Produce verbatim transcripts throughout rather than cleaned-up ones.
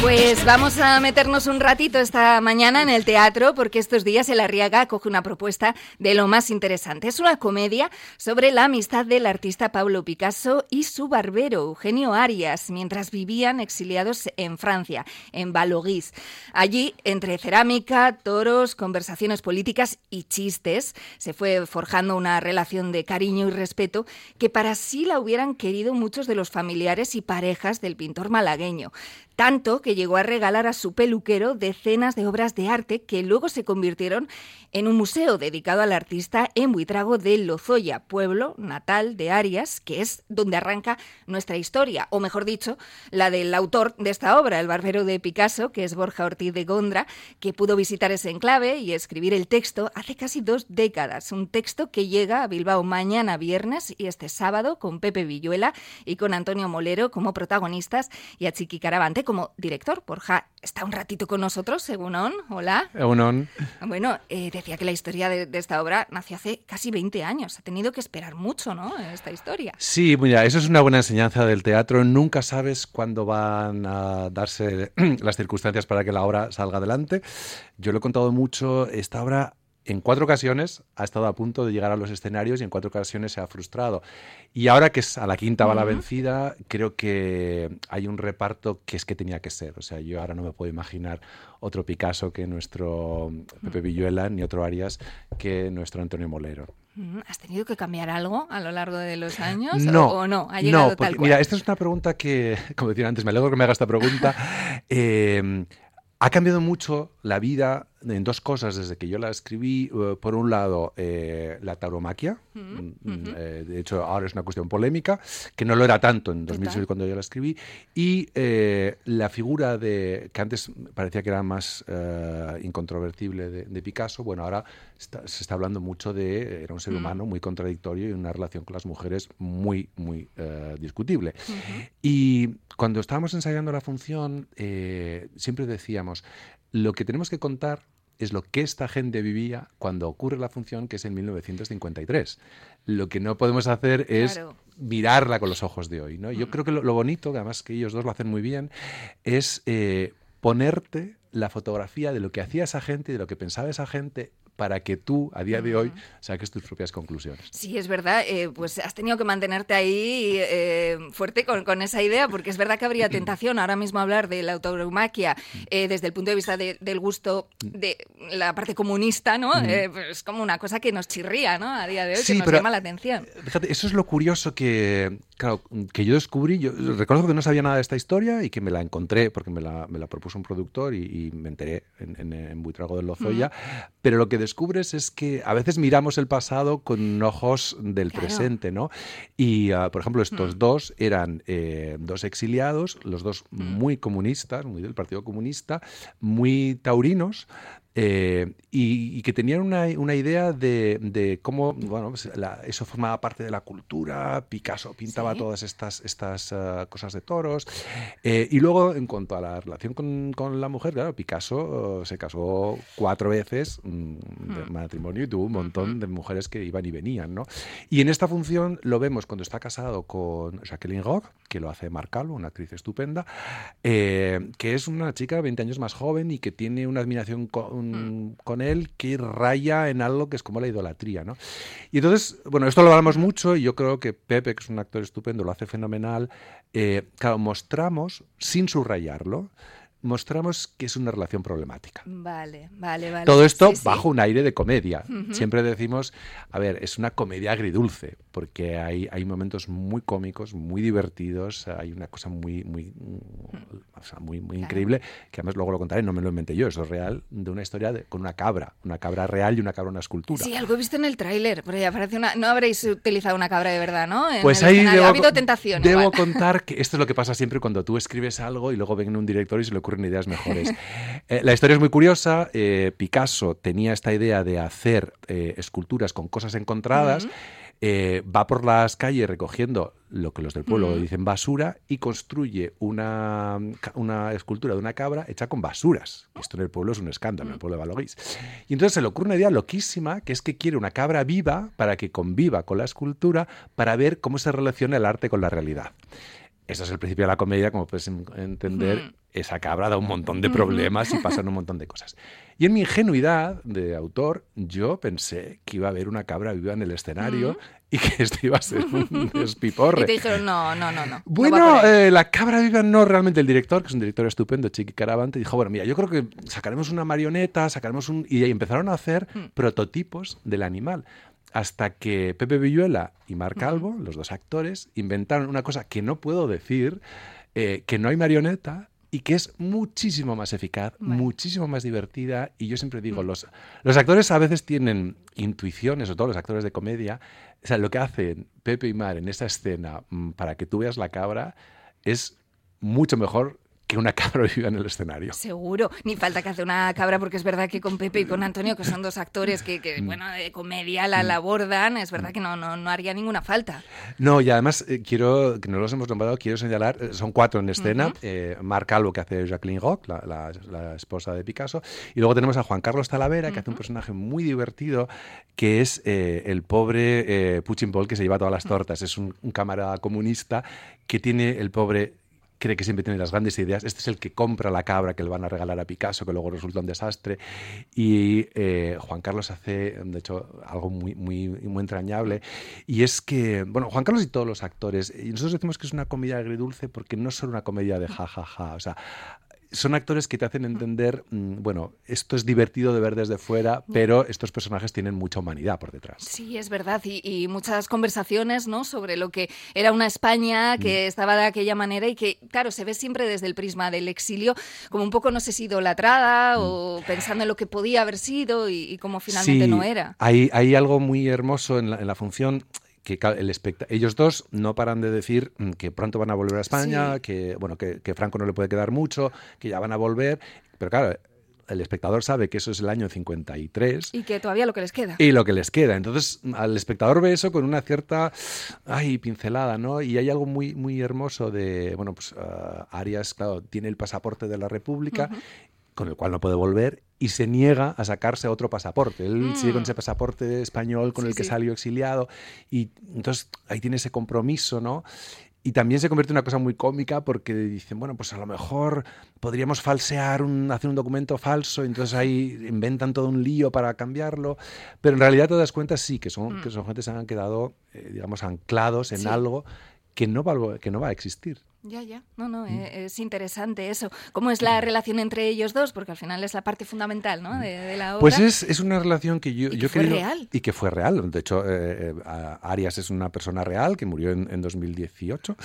Pues vamos a meternos un ratito esta mañana en el teatro, porque estos días el Arriaga acoge una propuesta de lo más interesante. Es una comedia sobre la amistad del artista Pablo Picasso y su barbero Eugenio Arias, mientras vivían exiliados en Francia, en Valoguis. Allí, entre cerámica, toros, conversaciones políticas y chistes, se fue forjando una relación de cariño y respeto que para sí la hubieran querido muchos de los familiares y parejas del pintor malagueño. Tanto que llegó a regalar a su peluquero decenas de obras de arte que luego se convirtieron en un museo dedicado al artista en Buitrago de Lozoya, pueblo natal de Arias, que es donde arranca nuestra historia, o mejor dicho, la del autor de esta obra, el barbero de Picasso, que es Borja Ortiz de Gondra, que pudo visitar ese enclave y escribir el texto hace casi dos décadas. Un texto que llega a Bilbao mañana viernes y este sábado con Pepe Villuela y con Antonio Molero como protagonistas y a Chiqui Caravante como director. Borja está un ratito con nosotros, Egunon. Hola. Egunon. Bueno, eh, decía que la historia de, de esta obra nació hace casi veinte años. Ha tenido que esperar mucho, ¿no?, esta historia. Sí, mira, eso es una buena enseñanza del teatro. Nunca sabes cuándo van a darse las circunstancias para que la obra salga adelante. Yo lo he contado mucho. Esta obra en cuatro ocasiones ha estado a punto de llegar a los escenarios y en cuatro ocasiones se ha frustrado. Y ahora que es a la quinta va la vencida, creo que hay un reparto que es que tenía que ser. O sea, yo ahora no me puedo imaginar otro Picasso que nuestro Pepe Villuela, ni otro Arias que nuestro Antonio Molero. ¿Has tenido que cambiar algo a lo largo de los años? No, ¿O, o no? ¿Ha llegado no, porque, tal cual? Mira, esta es una pregunta que, como decía antes, me alegro que me haga esta pregunta. eh, ha cambiado mucho la vida en dos cosas desde que yo la escribí. Uh, por un lado, eh, la tauromaquia. Uh-huh. Eh, de hecho, ahora es una cuestión polémica, que no lo era tanto en dos mil seis cuando yo la escribí. Y eh, la figura de que antes parecía que era más uh, incontrovertible de, de Picasso, bueno, ahora está, se está hablando mucho de... Era un ser humano uh-huh. muy contradictorio y una relación con las mujeres muy, muy uh, discutible. Uh-huh. Y cuando estábamos ensayando la función, eh, siempre decíamos, lo que tenemos que contar es lo que esta gente vivía cuando ocurre la función, que es en mil novecientos cincuenta y tres. Lo que no podemos hacer es claro. mirarla con los ojos de hoy, ¿no? Mm. Yo creo que lo, lo bonito, que además que ellos dos lo hacen muy bien, es eh, ponerte la fotografía de lo que hacía esa gente y de lo que pensaba esa gente para que tú, a día de hoy, saques tus propias conclusiones. Sí, es verdad. Eh, pues has tenido que mantenerte ahí eh, fuerte con, con esa idea, porque es verdad que habría tentación ahora mismo hablar de la tauromaquia eh, desde el punto de vista de, del gusto de la parte comunista, ¿no? Mm. Eh, pues es como una cosa que nos chirría, ¿no?, a día de hoy, sí, que nos pero, llama la atención. Fíjate, eso es lo curioso que, claro, que yo descubrí. Yo reconozco que no sabía nada de esta historia y que me la encontré porque me la, me la propuso un productor y, y me enteré en, en, en Buitrago de Lozoya, mm. pero lo que descubres es que a veces miramos el pasado con ojos del claro. presente, ¿no? Y, uh, por ejemplo, estos mm. dos eran eh, dos exiliados, los dos mm. muy comunistas, muy del Partido Comunista, muy taurinos, Eh, y, y que tenían una, una idea de, de cómo, bueno, pues la, eso formaba parte de la cultura. Picasso pintaba ¿Sí? todas estas, estas uh, cosas de toros. Eh, y luego, en cuanto a la relación con, con la mujer, claro, Picasso uh, se casó cuatro veces um, de matrimonio y tuvo un montón de mujeres que iban y venían, ¿no? Y en esta función lo vemos cuando está casado con Jacqueline Roch, que lo hace Marc Calvo, una actriz estupenda, eh, que es una chica veinte años más joven y que tiene una admiración con con él que raya en algo que es como la idolatría, ¿no? Y entonces, bueno, esto lo hablamos mucho y yo creo que Pepe, que es un actor estupendo, lo hace fenomenal. Eh, claro, mostramos, sin subrayarlo, mostramos que es una relación problemática. Vale, vale, vale. Todo esto sí, sí. bajo un aire de comedia. Uh-huh. Siempre decimos, a ver, es una comedia agridulce, porque hay, hay momentos muy cómicos, muy divertidos, hay una cosa muy, muy, uh-huh. o sea, muy, muy claro. increíble, que además luego lo contaré, no me lo inventé yo, eso es real, de una historia de, con una cabra, una cabra real y una cabra, una escultura. Sí, algo he visto en el tráiler, pero ya parece una... No habréis utilizado una cabra de verdad, ¿no? En pues ahí debo, ha habido tentación. Debo igual. contar que esto es lo que pasa siempre cuando tú escribes algo y luego viene un director y se le ocurre ideas mejores. Eh, la historia es muy curiosa. Eh, Picasso tenía esta idea de hacer eh, esculturas con cosas encontradas. Uh-huh. Eh, va por las calles recogiendo lo que los del pueblo uh-huh. dicen basura y construye una, una escultura de una cabra hecha con basuras. Esto en el pueblo es un escándalo, uh-huh. en el pueblo de Valoguis. Y entonces se le ocurre una idea loquísima, que es que quiere una cabra viva para que conviva con la escultura, para ver cómo se relaciona el arte con la realidad. eso es el principio de la comedia, como puedes entender, uh-huh. esa cabra da un montón de problemas uh-huh. y pasan un montón de cosas. Y en mi ingenuidad de autor, yo pensé que iba a haber una cabra viva en el escenario uh-huh. y que esto iba a ser un despiporre. Y te dijeron, no, no, no, no. Bueno, no eh, la cabra viva no, realmente el director, que es un director estupendo, Chiqui Caravante, dijo, bueno, mira, yo creo que sacaremos una marioneta, sacaremos un... Y empezaron a hacer uh-huh. prototipos del animal. Hasta que Pepe Villuela y Marc Calvo, uh-huh. los dos actores, inventaron una cosa que no puedo decir, eh, que no hay marioneta y que es muchísimo más eficaz, bueno. muchísimo más divertida. Y yo siempre digo, uh-huh. los, los actores a veces tienen intuiciones, sobre todo los actores de comedia. O sea, lo que hacen Pepe y Mar en esa escena mmm, para que tú veas la cabra es mucho mejor que una cabra viva en el escenario. Seguro. Ni falta que hace una cabra, porque es verdad que con Pepe y con Antonio, que son dos actores que, que bueno, de comedia la, la abordan, es verdad que no, no, no haría ninguna falta. No, y además eh, quiero, que no los hemos nombrado, quiero señalar, eh, son cuatro en escena, uh-huh. eh, Marc Calvo, que hace Jacqueline Roch, la, la, la esposa de Picasso, y luego tenemos a Juan Carlos Talavera, que uh-huh. hace un personaje muy divertido, que es eh, el pobre eh, Puchimpol, que se lleva todas las tortas. Uh-huh. Es un, un camarada comunista que tiene el pobre... cree que siempre tiene las grandes ideas. Este es el que compra la cabra que le van a regalar a Picasso, que luego resulta un desastre. Y eh, Juan Carlos hace, de hecho, algo muy, muy, muy entrañable. Y es que, bueno, Juan Carlos y todos los actores, y nosotros decimos que es una comedia agridulce porque no es solo una comedia de ja, ja, ja. O sea, son actores que te hacen entender, bueno, esto es divertido de ver desde fuera, pero estos personajes tienen mucha humanidad por detrás. Sí, es verdad, y, y muchas conversaciones, ¿no?, sobre lo que era una España que mm. estaba de aquella manera y que, claro, se ve siempre desde el prisma del exilio, como un poco, no sé si idolatrada mm. o pensando en lo que podía haber sido y, y cómo finalmente sí, no era. Hay, hay algo muy hermoso en la, en la función... que el espect- ellos dos no paran de decir que pronto van a volver a España, sí. que bueno que, que Franco no le puede quedar mucho, que ya van a volver, pero claro, el espectador sabe que eso es el año cincuenta y tres. Y que todavía lo que les queda. Y lo que les queda. Entonces, al espectador ve eso con una cierta ay, pincelada, ¿no? Y hay algo muy, muy hermoso de, bueno, pues uh, Arias, claro, tiene el pasaporte de la República, uh-huh. con el cual no puede volver, y se niega a sacarse otro pasaporte. Él mm. sigue con ese pasaporte español con sí, el que sí. salió exiliado, y entonces ahí tiene ese compromiso, ¿no? Y también se convierte en una cosa muy cómica porque dicen, bueno, pues a lo mejor podríamos falsear, un, hacer un documento falso, y entonces ahí inventan todo un lío para cambiarlo, pero en realidad te das cuenta sí, que son, mm. que son gente que se han quedado, eh, digamos, anclados en sí. algo que no va, que no va a existir. Ya, ya. No, no, mm. es interesante eso. ¿Cómo es la relación entre ellos dos? Porque al final es la parte fundamental, ¿no?, de, de la obra. Pues es, es una relación que yo, y yo que fue querido, real. Y que fue real. De hecho, eh, Arias es una persona real que murió en, en dos mil dieciocho.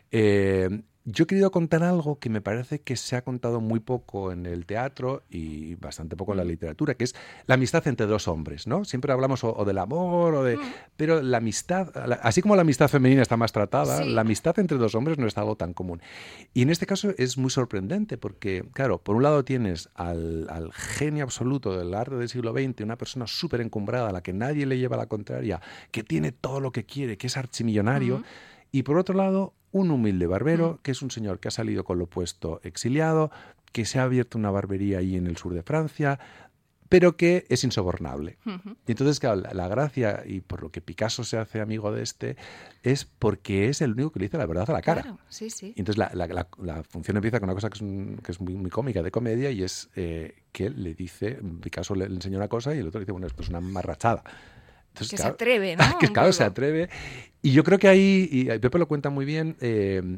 Eh, yo he querido contar algo que me parece que se ha contado muy poco en el teatro y bastante poco en la literatura, que es la amistad entre dos hombres, ¿no? Siempre hablamos o, o del amor, o de, mm. pero la amistad, la, así como la amistad femenina está más tratada, sí. la amistad entre dos hombres no es algo tan común. Y en este caso es muy sorprendente porque, claro, por un lado tienes al, al genio absoluto del arte del siglo veinte, una persona súper encumbrada a la que nadie le lleva la contraria, que tiene todo lo que quiere, que es archimillonario, mm. y por otro lado un humilde barbero, mm. que es un señor que ha salido con lo puesto exiliado, que se ha abierto una barbería ahí en el sur de Francia, pero que es insobornable. Uh-huh. Y entonces, claro, la, la gracia, y por lo que Picasso se hace amigo de este, es porque es el único que le dice la verdad a la cara. Claro, sí, sí. Y entonces la, la, la, la función empieza con una cosa que es, un, que es muy, muy cómica, de comedia, y es eh, que le dice, Picasso le, le enseña una cosa y el otro le dice, bueno, esto es una marrachada. Entonces, que claro, se atreve, ¿no? Que claro, se atreve. Y yo creo que ahí, y Pepe lo cuenta muy bien, eh,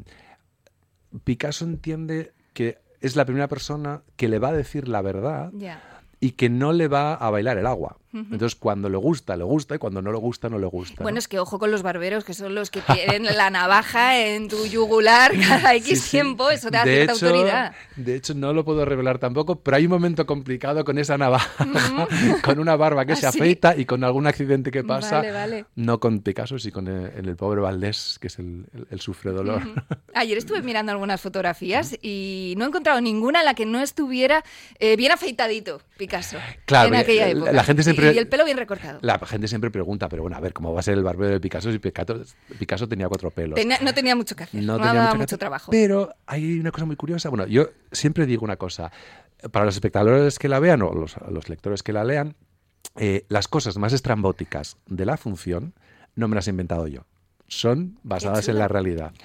Picasso entiende que es la primera persona que le va a decir la verdad yeah. y que no le va a bailar el agua. Uh-huh. Entonces, cuando le gusta, le gusta, y cuando no le gusta, no le gusta. Bueno, ¿no? Es que ojo con los barberos, que son los que tienen la navaja en tu yugular cada X sí, tiempo, sí. Eso te da de cierta hecho, autoridad. De hecho, no lo puedo revelar tampoco, pero hay un momento complicado con esa navaja, uh-huh. con una barba que ¿Ah, se afeita sí? y con algún accidente que pasa, vale, vale. no con Picasso, sino con el, el pobre Valdés, que es el, el, el sufredolor. Uh-huh. Ayer estuve mirando algunas fotografías y no he encontrado ninguna en la que no estuviera eh, bien afeitadito Picasso, claro, en aquella época. La gente siempre... y, y el pelo bien recortado. La gente siempre pregunta, pero bueno, a ver, ¿cómo va a ser el barbero de Picasso si Picasso, Picasso tenía cuatro pelos? Tenía, no tenía mucho que hacer, no, no tenía daba mucho, mucho trabajo. Pero hay una cosa muy curiosa. Bueno, yo siempre digo una cosa. Para los espectadores que la vean o los, los lectores que la lean, eh, las cosas más estrambóticas de la función no me las he inventado yo. Son basadas en la realidad.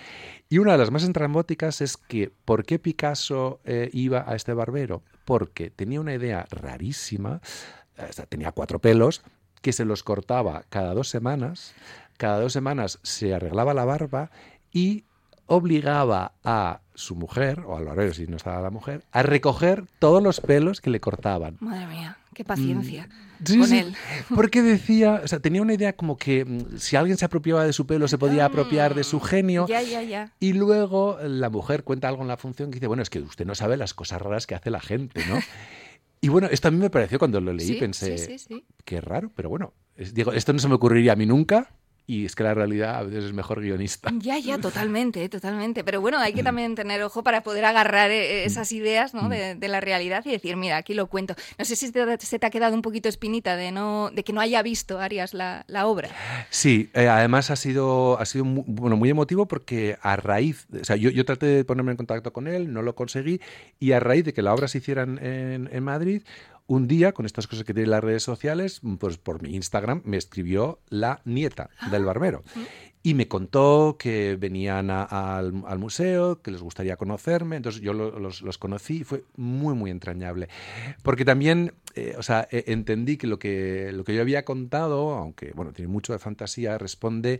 Y una de las más entrambóticas es que, ¿por qué Picasso eh, iba a este barbero? Porque tenía una idea rarísima, o sea, tenía cuatro pelos, que se los cortaba cada dos semanas, cada dos semanas se arreglaba la barba y obligaba a su mujer, o al barbero si no estaba la mujer, a recoger todos los pelos que le cortaban. Madre mía, qué paciencia mm, sí, con sí, él. Porque decía, o sea, tenía una idea como que mm, si alguien se apropiaba de su pelo se podía apropiar de su genio. Ya, ya, ya. Y luego la mujer cuenta algo en la función que dice, bueno, es que usted no sabe las cosas raras que hace la gente, ¿no? Y bueno, esto a mí me pareció cuando lo leí, sí, pensé, sí, sí, sí. qué raro, pero bueno, es, digo, esto no se me ocurriría a mí nunca. Y es que la realidad a veces es mejor guionista. Ya, ya, totalmente, totalmente. Pero bueno, hay que también tener ojo para poder agarrar esas ideas, ¿no? de, de la realidad y decir, mira, aquí lo cuento. No sé si te, se te ha quedado un poquito espinita de no de que no haya visto Arias la, la obra. Sí, eh, además ha sido, ha sido muy, bueno, muy emotivo porque a raíz, o sea, yo, yo traté de ponerme en contacto con él, no lo conseguí, y a raíz de que la obra se hiciera en, en, en Madrid, un día, con estas cosas que tienen las redes sociales, pues por mi Instagram me escribió la nieta ah. del barbero. Y me contó que venían a, a, al, al museo, que les gustaría conocerme. Entonces yo lo, los, los conocí y fue muy, muy entrañable. Porque también, eh, o sea, eh, entendí que lo, que lo que yo había contado, aunque, bueno, tiene mucho de fantasía, responde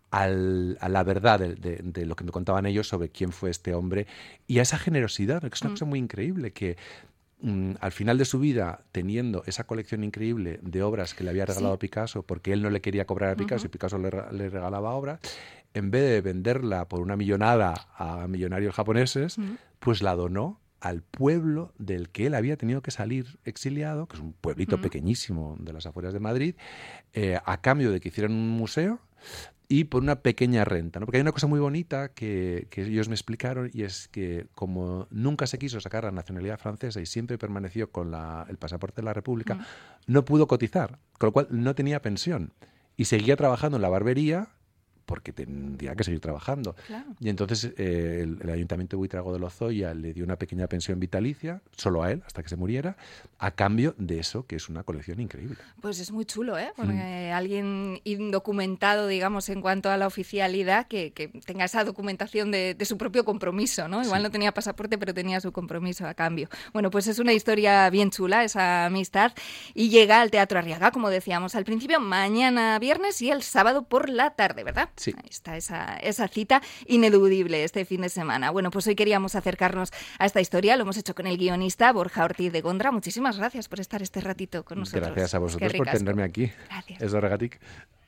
Al, a la verdad de, de, de lo que me contaban ellos sobre quién fue este hombre y a esa generosidad, que es una mm. cosa muy increíble, que mm, al final de su vida, teniendo esa colección increíble de obras que le había regalado sí. Picasso, porque él no le quería cobrar a Picasso uh-huh. y Picasso le, le regalaba obras, en vez de venderla por una millonada a millonarios japoneses, uh-huh. pues la donó al pueblo del que él había tenido que salir exiliado, que es un pueblito uh-huh. pequeñísimo de las afueras de Madrid, eh, a cambio de que hicieran un museo y por una pequeña renta, ¿no? Porque hay una cosa muy bonita que, que ellos me explicaron y es que como nunca se quiso sacar la nacionalidad francesa y siempre permaneció con la, el pasaporte de la República, mm. no pudo cotizar, con lo cual no tenía pensión y seguía trabajando en la barbería porque tendría que seguir trabajando. Claro. Y entonces eh, el, el Ayuntamiento de Buitrago de Lozoya le dio una pequeña pensión vitalicia, solo a él, hasta que se muriera, a cambio de eso, que es una colección increíble. Pues es muy chulo, ¿eh? Porque mm. alguien indocumentado, digamos, en cuanto a la oficialidad, que, que tenga esa documentación de, de su propio compromiso, ¿no? Igual sí. no tenía pasaporte, pero tenía su compromiso a cambio. Bueno, pues es una historia bien chula, esa amistad, y llega al Teatro Arriaga, como decíamos al principio, mañana viernes y el sábado por la tarde, ¿verdad? Sí. Ahí está esa, esa cita ineludible este fin de semana. Bueno, pues hoy queríamos acercarnos a esta historia, lo hemos hecho con el guionista Borja Ortiz de Gondra. Muchísimas gracias por estar este ratito con nosotros. Gracias a vosotros por tenerme aquí. Gracias. Ez horregatik.